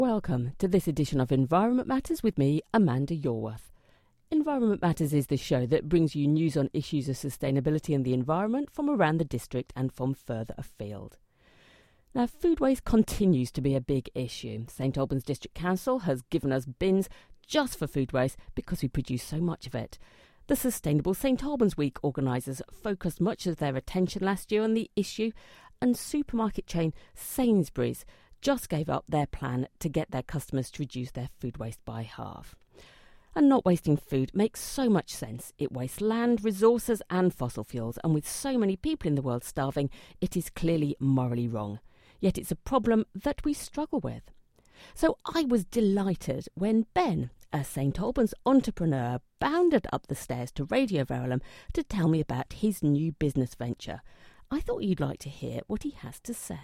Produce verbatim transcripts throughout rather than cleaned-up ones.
Welcome to this edition of Environment Matters with me, Amanda Yorworth. Environment Matters is the show that brings you news on issues of sustainability and the environment from around the district and from further afield. Now, food waste continues to be a big issue. St Albans District Council has given us bins just for food waste because we produce so much of it. The Sustainable St Albans Week organisers focused much of their attention last year on the issue, and supermarket chain Sainsbury's just gave up their plan to get their customers to reduce their food waste by half. And not wasting food makes so much sense. It wastes land, resources and fossil fuels, and with so many people in the world starving, it is clearly morally wrong. Yet it's a problem that we struggle with. So I was delighted when Ben, a St Albans entrepreneur, bounded up the stairs to Radio Verulam to tell me about his new business venture. I thought you'd like to hear what he has to say.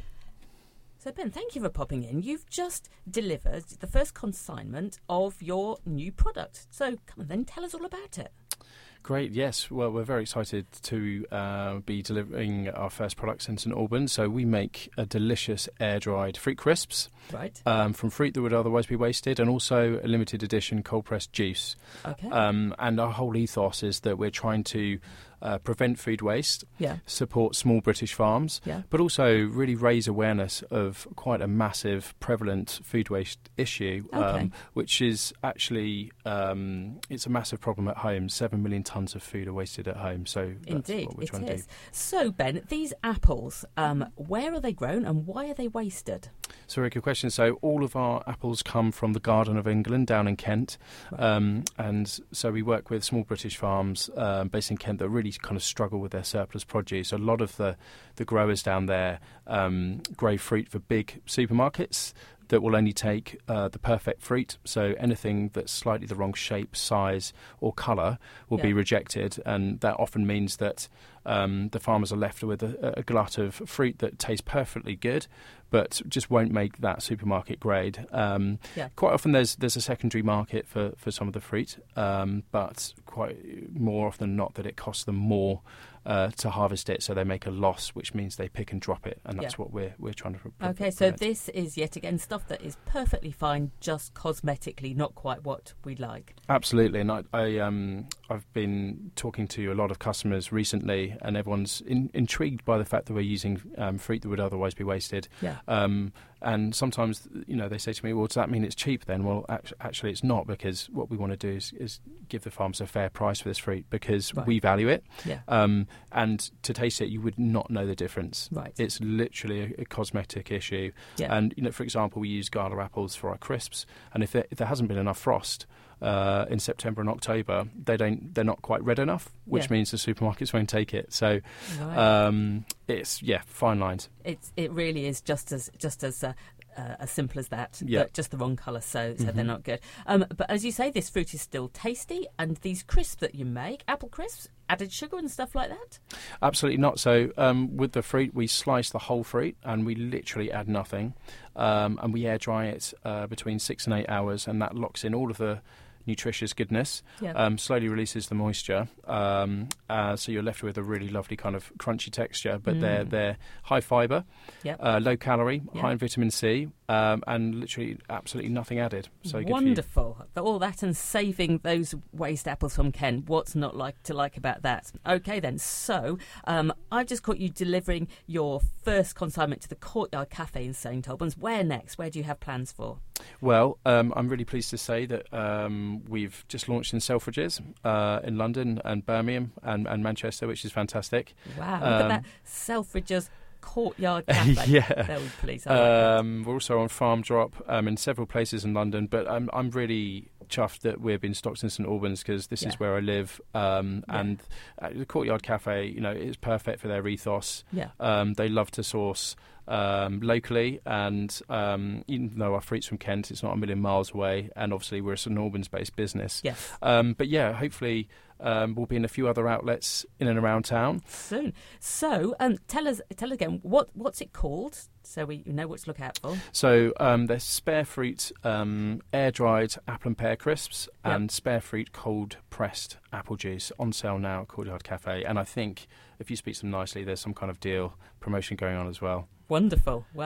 So, Ben, thank you for popping in. You've just delivered the first consignment of your new product. So, come on then, tell us all about it. Great, yes. Well, we're very excited to uh, be delivering our first products in St Albans. So we make a delicious air-dried fruit crisps right. um, from fruit that would otherwise be wasted, and also a limited edition cold-pressed juice. Okay. Um, and our whole ethos is that we're trying to Uh, prevent food waste, yeah. support small British farms, yeah. but also really raise awareness of quite a massive, prevalent food waste issue, okay. um, which is actually, um, it's a massive problem at home. Seven million tonnes of food are wasted at home, so that's Indeed, what we're it trying is. to do. So, Ben, these apples, um, where are they grown and why are they wasted? So, very good question. So, all of our apples come from the Garden of England down in Kent, right. um, and so we work with small British farms um, based in Kent that really kind of struggle with their surplus produce. A lot of the, the growers down there um, grow fruit for big supermarkets that will only take uh, the perfect fruit. So anything that's slightly the wrong shape, size or colour will yeah. be rejected, and that often means that um, the farmers are left with a, a glut of fruit that tastes perfectly good but just won't make that supermarket grade. Um, yeah. Quite often there's there's a secondary market for, for some of the fruit, um, but quite more often than not that it costs them more uh, to harvest it, so they make a loss, which means they pick and drop it, and that's yeah. what we're we're trying to pre- Okay, prevent. so this is yet again stuff that is perfectly fine, just cosmetically, not quite what we'd like. Absolutely, and I, I um I've been talking to a lot of customers recently, and everyone's in, intrigued by the fact that we're using um, fruit that would otherwise be wasted. Yeah. Um, and sometimes, you know, they say to me, well, does that mean it's cheap then? Well, act- actually it's not, because what we want to do is, is give the farmers a fair price for this fruit, because right. we value it. Yeah. Um, and to taste it, you would not know the difference. Right. It's literally a, a cosmetic issue. Yeah. And, you know, for example, we use Gala apples for our crisps, and if there, if there hasn't been enough frost Uh, in September and October, they don't. They're not quite red enough, which yeah. means the supermarkets won't take it. So, right. um, it's yeah, fine lines. It's it really is just as just as uh, uh, as simple as that. Yeah. But just the wrong colour, so so Mm-hmm. they're not good. Um, but as you say, this fruit is still tasty, and these crisps that you make, apple crisps, added sugar and stuff like that. Absolutely not. So um, with the fruit, we slice the whole fruit, and we literally add nothing, um, and we air dry it uh, between six and eight hours, and that locks in all of the nutritious goodness, yeah. um, slowly releases the moisture, um, uh, so you're left with a really lovely kind of crunchy texture, but mm. they're they're high fibre, yep. uh, low calorie, yep. high in vitamin C, um, and literally absolutely nothing added. So wonderful. All that and saving those waste apples from Ken. What's not like to like about that? Okay then, so um, I've just caught you delivering your first consignment to the Courtyard Cafe in St Albans. Where next? Where do you have plans for? Well, um, I'm really pleased to say that um, we've just launched in Selfridges uh, in London and Birmingham and, and Manchester, which is fantastic. Wow, um, look at that. Selfridges Courtyard Cafe. yeah. There we please. I like um, we're also on Farm Drop um, in several places in London, but I'm, I'm really chuffed that we've been stocked in St Albans, because this yeah. is where I live, um, yeah. and uh, the Courtyard Cafe, you know, is perfect for their ethos. Yeah. Um, they love to source Um, locally, and um, even though our fruit's from Kent, it's not a million miles away, and obviously we're a St Albans-based business. Yes. Um, but yeah, hopefully um, we'll be in a few other outlets in and around town soon. So, um, tell us, tell again, what what's it called, so we know what to look out for. So um, there's spare fruit um, air-dried apple and pear crisps, yep. and spare fruit cold-pressed apple juice on sale now at Courtyard Cafe. And I think if you speak to them nicely, there's some kind of deal promotion going on as well. Wonderful. Well,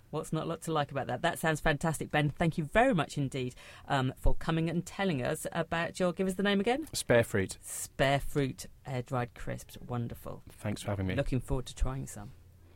What's not a lot to like about that? That sounds fantastic, Ben. Thank you very much indeed um, for coming and telling us about your, give us the name again? Spare Fruit. Spare Fruit air-dried crisps. Wonderful. Thanks for having me. Looking forward to trying some.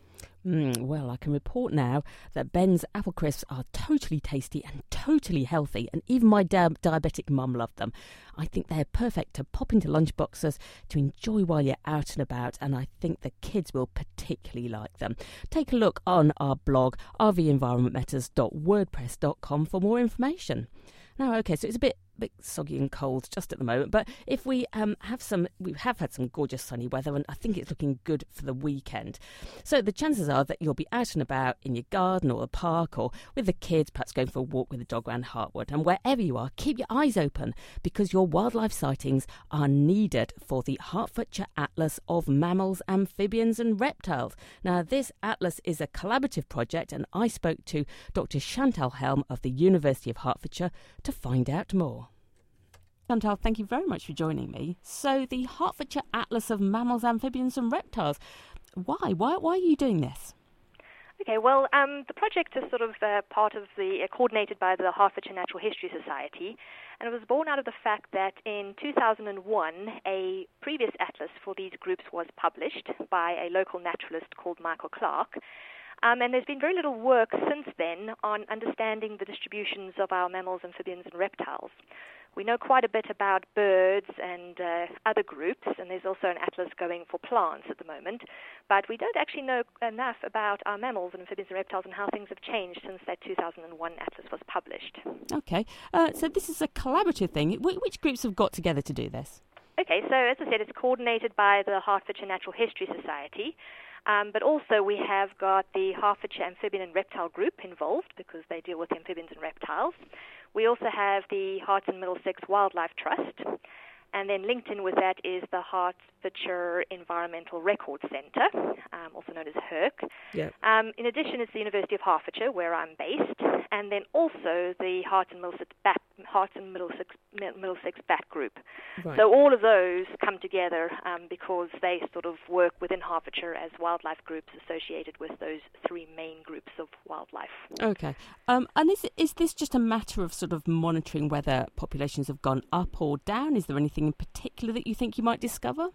Mm, well, I can report now that Ben's apple crisps are totally tasty and totally healthy, and even my di- diabetic mum loved them. I think they're perfect to pop into lunchboxes to enjoy while you're out and about, and I think the kids will particularly like them. Take a look on our blog, r v environment matters dot wordpress dot com, for more information. Now, OK, so it's a bit bit soggy and cold just at the moment, but if we um, have some, we have had some gorgeous sunny weather, and I think it's looking good for the weekend. So the chances are that you'll be out and about in your garden or a park or with the kids, perhaps going for a walk with the dog around Hartwood. And wherever you are, keep your eyes open, because your wildlife sightings are needed for the Hertfordshire Atlas of Mammals, Amphibians and Reptiles. Now, this atlas is a collaborative project, and I spoke to Doctor Chantal Helm of the University of Hertfordshire to find out more. Chantal, thank you very much for joining me. So the Hertfordshire Atlas of Mammals, Amphibians and Reptiles. Why? Why, why are you doing this? Okay, well, um, the project is sort of uh, part of the, uh, coordinated by the Hertfordshire Natural History Society, and it was born out of the fact that in two thousand one, a previous atlas for these groups was published by a local naturalist called Michael Clark. Um, and there's been very little work since then on understanding the distributions of our mammals, amphibians and reptiles. We know quite a bit about birds and uh, other groups, and there's also an atlas going for plants at the moment, but we don't actually know enough about our mammals and amphibians and reptiles and how things have changed since that two thousand one atlas was published. Okay, uh, so this is a collaborative thing. Wh- which groups have got together to do this? Okay, so as I said, it's coordinated by the Hertfordshire Natural History Society. Um, but also we have got the Hertfordshire Amphibian and Reptile Group involved, because they deal with amphibians and reptiles. We also have the Herts and Middlesex Wildlife Trust. And then linked in with that is the Hertfordshire Environmental Record Centre, um, also known as HERC. Yep. Um, in addition, it's the University of Hertfordshire, where I'm based, and then also the Herts and Middlesex Bat, Herts and Middlesex, Middlesex Bat Group. Right. So all of those come together um, because they sort of work within Hertfordshire as wildlife groups associated with those three main groups of wildlife. Okay. Um, and is, is this just a matter of sort of monitoring whether populations have gone up or down? Is there anything in particular that you think you might discover?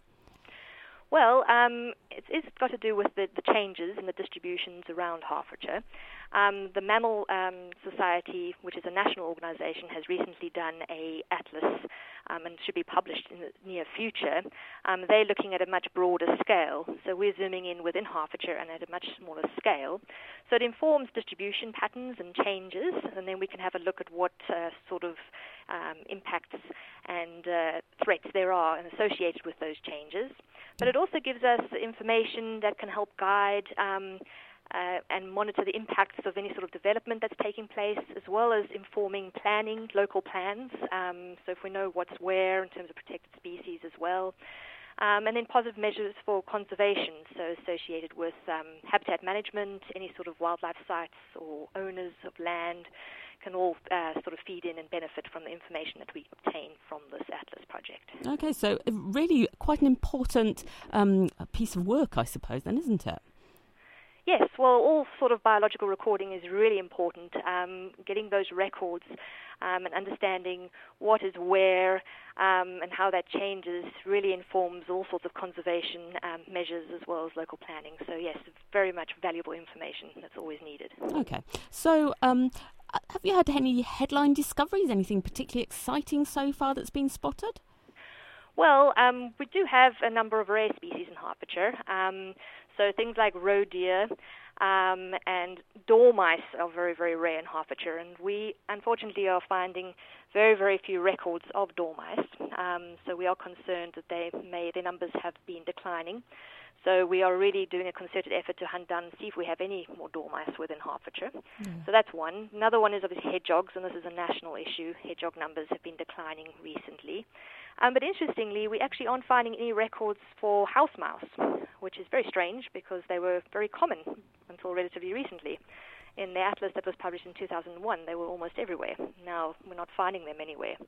Well, um, it's, it's got to do with the, the changes in the distributions around Hertfordshire. Um, the Mammal um, Society, which is a national organisation, has recently done a atlas um, and should be published in the near future. Um, they're looking at a much broader scale, so we're zooming in within Hertfordshire and at a much smaller scale. So it informs distribution patterns and changes, and then we can have a look at what uh, sort of um, impacts and uh, threats there are associated with those changes. But it also gives us information that can help guide um, uh, and monitor the impacts of any sort of development that's taking place, as well as informing planning, local plans. Um, so if we know what's where in terms of protected species as well. Um, and then positive measures for conservation, so associated with um, habitat management, any sort of wildlife sites or owners of land can all uh, sort of feed in and benefit from the information that we obtain from this Atlas project. Okay, so really quite an important um, piece of work, I suppose, then, isn't it? Yes, well, all sort of biological recording is really important. Um, getting those records um, and understanding what is where um, and how that changes really informs all sorts of conservation um, measures as well as local planning. So, yes, very much valuable information that's always needed. Okay, so um, have you had any headline discoveries, anything particularly exciting so far that's been spotted? Well, um, we do have a number of rare species in Hertfordshire. Um, so things like roe deer um, and dormice are very, very rare in Hertfordshire. And we, unfortunately, are finding very, very few records of dormice. Um, so we are concerned that they may, their numbers have been declining. So we are really doing a concerted effort to hunt down and see if we have any more dormice within Hertfordshire. Yeah. So that's one. Another one is obviously hedgehogs, and this is a national issue. Hedgehog numbers have been declining recently. Um, but interestingly, we actually aren't finding any records for house mouse, which is very strange because they were very common until relatively recently. In the atlas that was published in two thousand one, they were almost everywhere. Now we're not finding them anywhere.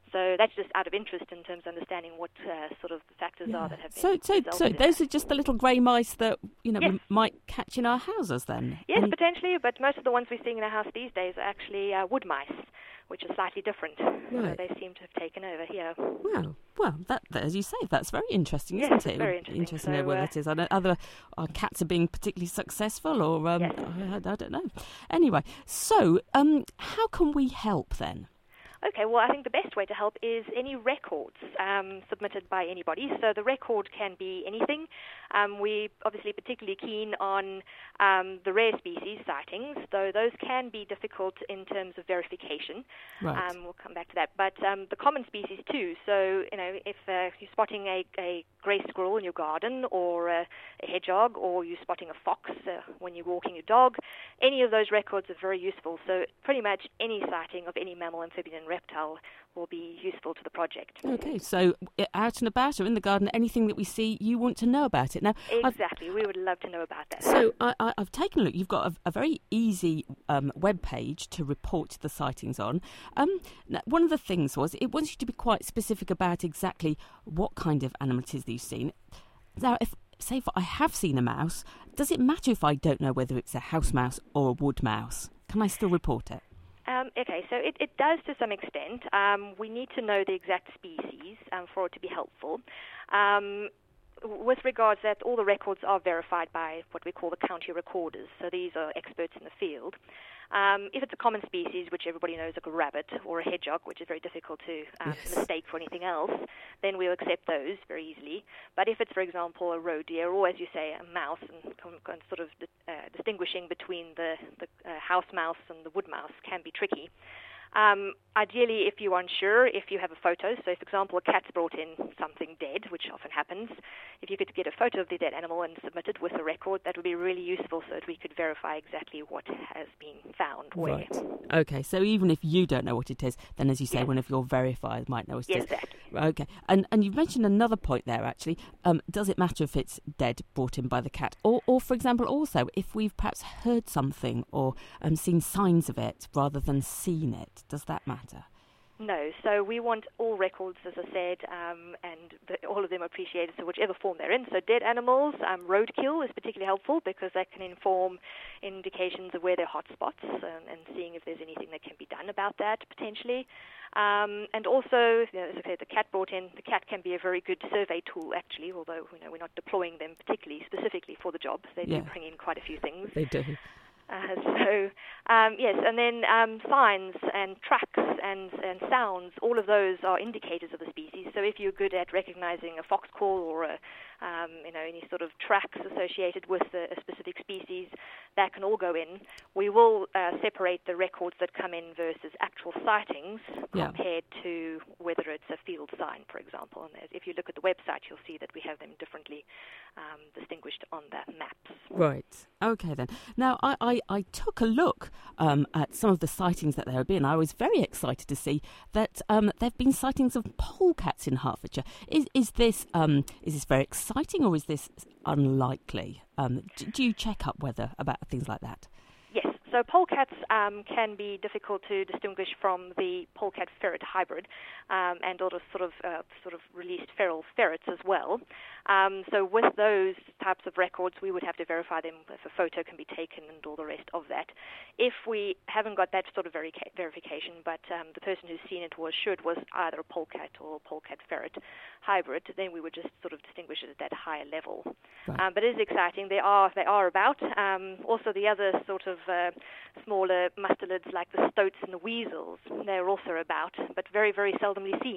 So that's just out of interest in terms of understanding what uh, sort of factors yeah. are that have been So, so, so those are just the little grey mice that, you know, yes. we might catch in our houses then? Yes, and potentially, but most of the ones we're seeing in our house these days are actually uh, wood mice, which are slightly different. Right. So they seem to have taken over here. Wow. Well, that, that, as you say, that's very interesting, yes, isn't it's it? very interesting. Interesting so, to know whether uh, it is. I know other our cats are being particularly successful, or um, yes. I, I don't know. Anyway, so um, how can we help then? Okay, well, I think the best way to help is any records um, submitted by anybody. So the record can be anything. Um, we're obviously particularly keen on um, the rare species sightings, though those can be difficult in terms of verification. Right. Um, we'll come back to that. But um, the common species too. So, you know, if uh, you're spotting a, a grey squirrel in your garden, or a, a hedgehog, or you're spotting a fox uh, when you're walking your dog, any of those records are very useful. So pretty much any sighting of any mammal, amphibian, and reptile will be useful to the project. Okay, so out and about or in the garden, anything that we see, you want to know about it. Now, exactly, I've, we would love to know about that. So I, I, I've taken a look. You've got a, a very easy um, web page to report the sightings on. Um, now, one of the things was it wants you to be quite specific about exactly what kind of animal it is that you've seen. Now, if say if I have seen a mouse, does it matter if I don't know whether it's a house mouse or a wood mouse? Can I still report it? Um, okay, so it, it does to some extent. Um, we need to know the exact species um, for it to be helpful. Um, with regards that all the records are verified by what we call the county recorders, so these are experts in the field. Um, if it's a common species, which everybody knows, like a rabbit or a hedgehog, which is very difficult to um, yes. mistake for anything else, then we'll accept those very easily. But if it's, for example, a roe deer, or as you say, a mouse, and, and sort of uh, distinguishing between the, the uh, house mouse and the wood mouse can be tricky. Um, ideally, if you're unsure, if you have a photo, so if, for example, a cat's brought in something dead, which often happens, if you could get a photo of the dead animal and submit it with a record, that would be really useful so that we could verify exactly what has been found where. Right. Okay, so even if you don't know what it is, then as you say, yes. one of your verifiers might know what it yes, is. Exactly. Okay, and and you've mentioned another point there, actually. Um, does it matter if it's dead, brought in by the cat? Or, or for example, also, if we've perhaps heard something or um, seen signs of it rather than seen it, does that matter? No, so we want all records, as I said, um, and the, all of them are appreciated, so whichever form they're in. So dead animals, um, roadkill is particularly helpful because that can inform indications of where there are hotspots and, and seeing if there's anything that can be done about that potentially. Um, and also, you know, as I said, the cat brought in, the cat can be a very good survey tool actually, although you know, we're not deploying them particularly specifically for the job. They yeah. do bring in quite a few things. They do. Uh, so, um, yes, and then um, signs and tracks and, and sounds, all of those are indicators of the species. So if you're good at recognizing a fox call or a, um, you know, any sort of tracks associated with a, a specific species, that can all go in. We will uh, separate the records that come in versus actual sightings yeah. compared to whether it's a field sign, for example. And if you look at the website, you'll see that we have them differently um, distinguished on the maps. Right. Okay, then. Now, I, I, I took a look um, at some of the sightings that there have been. I was very excited to see that um, there have been sightings of polecats in Hertfordshire. Is is this um, is this very exciting or is this unlikely? Um, do, do you check up weather about things like that? Yes. So polecats um, can be difficult to distinguish from the polecat ferret hybrid, um, and also sort of uh, sort of released feral ferrets as well. Um, so with those types of records, we would have to verify them if a photo can be taken and all the rest of that. If we haven't got that sort of verica- verification, but um, the person who's seen it was assured was either a polecat or a polecat ferret hybrid, then we would just sort of distinguish it at that higher level. Right. Um, but it is exciting. They are they are about. Um, also, the other sort of uh, smaller mustelids like the stoats and the weasels, they're also about, but very, very seldomly seen.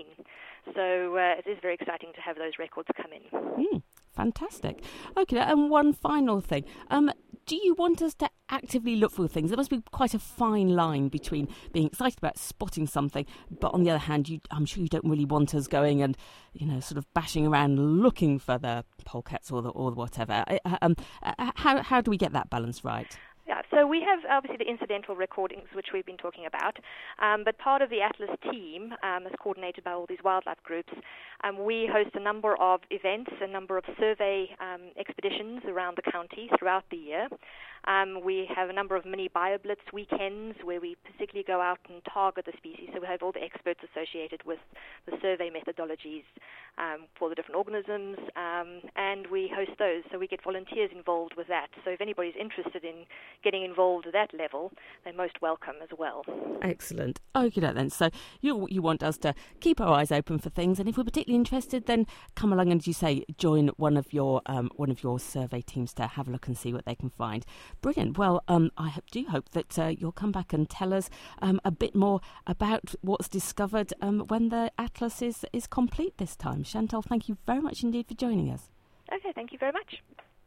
So uh, it is very exciting to have those records come in. Mm, fantastic. Okay, and one final thing. Um, do you want us to actively look for things? There must be quite a fine line between being excited about spotting something, but on the other hand, you, I'm sure you don't really want us going and, you know, sort of bashing around looking for the polecats or the or the whatever. Um, how how do we get that balance right? Yeah, so we have obviously the incidental recordings, which we've been talking about, um, but part of the Atlas team, um, is coordinated by all these wildlife groups. Um, we host a number of events, a number of survey um, expeditions around the county throughout the year. Um, we have a number of mini BioBlitz weekends where we particularly go out and target the species. So we have all the experts associated with the survey methodologies um, for the different organisms, um, and we host those. So we get volunteers involved with that. So if anybody's interested in getting involved at that level, they're most welcome as well. Excellent. Okay, then. So you you want us to keep our eyes open for things, and if we're particularly interested, then come along and, as you say, join one of your um, one of your survey teams to have a look and see what they can find. Brilliant. Well, um, I do hope that uh, you'll come back and tell us um, a bit more about what's discovered um, when the Atlas is, is complete this time. Chantal, thank you very much indeed for joining us. Okay, thank you very much.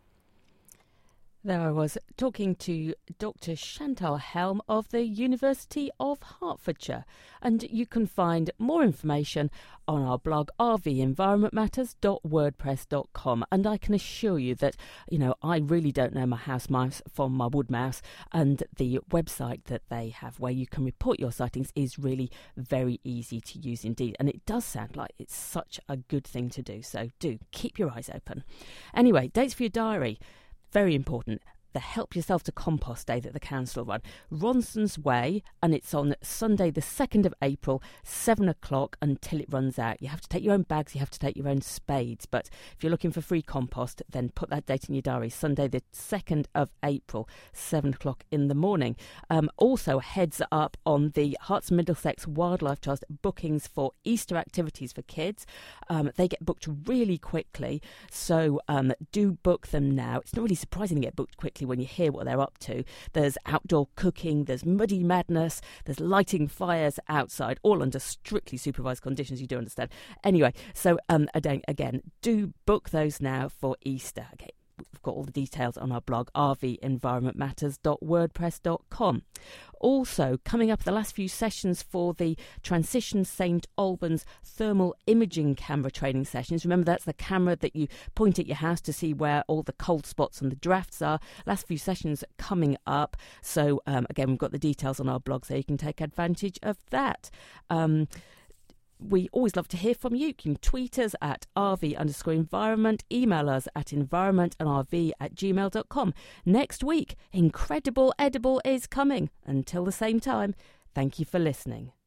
There I was talking to Doctor Chantal Helm of the University of Hertfordshire, and you can find more information on our blog r v environment matters dot wordpress dot com. And I can assure you that, you know, I really don't know my house mouse from my wood mouse, and the website that they have where you can report your sightings is really very easy to use indeed, and it does sound like it's such a good thing to do, so do keep your eyes open. Anyway, dates for your diary. Very important. The Help Yourself to Compost Day that the council run. Ronson's Way, and it's on Sunday the second of April, seven o'clock until it runs out. You have to take your own bags, you have to take your own spades, but if you're looking for free compost, then put that date in your diary. Sunday the second of April, seven o'clock in the morning. Um, also, heads up on the Herts and Middlesex Wildlife Trust bookings for Easter activities for kids. Um, they get booked really quickly, so um, do book them now. It's not really surprising to get booked quickly when you hear what they're up to. There's outdoor cooking, there's muddy madness, there's lighting fires outside, all under strictly supervised conditions, you do understand. Anyway, so um, again, do book those now for Easter. Okay, we've got all the details on our blog, r v environment matters dot wordpress dot com. Also, coming up the last few sessions for the Transition Saint Albans thermal imaging camera training sessions. Remember, that's the camera that you point at your house to see where all the cold spots and the drafts are. Last few sessions coming up. So, um, again, we've got the details on our blog so you can take advantage of that. Um, We always love to hear from you. You can tweet us at rv underscore environment, email us at environment and rv at gmail dot com. Next week, Incredible Edible is coming. Until the same time, thank you for listening.